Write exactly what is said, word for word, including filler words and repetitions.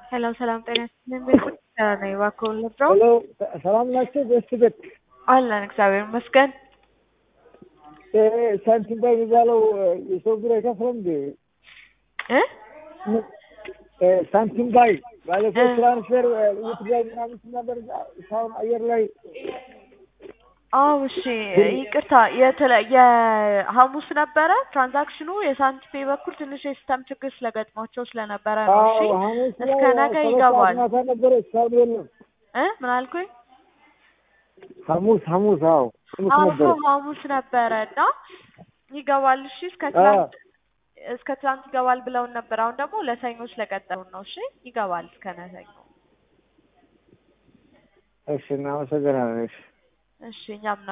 Hello, salam ጤና ይስጥልኝ። ቤት ነው እባክዎ ልብረው? ሄሎ ሰላም ናችሁ? በስቲ ቤት አለን እግዚአብሔር ይመስገን። ሳንቲም ባይ የሚባለው የሰው ብር አይከፍልም እንዴ? እ ሳንቲም ባይ ባለፈው ትራንስፈር ውትጋይ ምናምን ነበር ሳውን አየር ላይ አዎ እሺ ይቅርታ የሐሙስ ነበረ ትራንዛክሽኑ የሳንቲም ፔይ በኩል ትንሽ የሲስተም ችግር ስለገጥሟቸው ስለነበረ ነው። እሺ እስከ ነገ ይገባል እ ምን አልኩኝ? ሐሙስ ሐሙስ አዎ ሐሙስ ሐሙስ ነበረና ይገባል። እሺ እስከ ትናንት እስከ ትናንት ይገባል ብለውን ነበር። አሁን ደግሞ ለሰኞ ስለቀጠሩ ነው። እሺ ይገባል እስከ ነገ። እሺ እናመሰግናለን። እሺ እሺ እኛም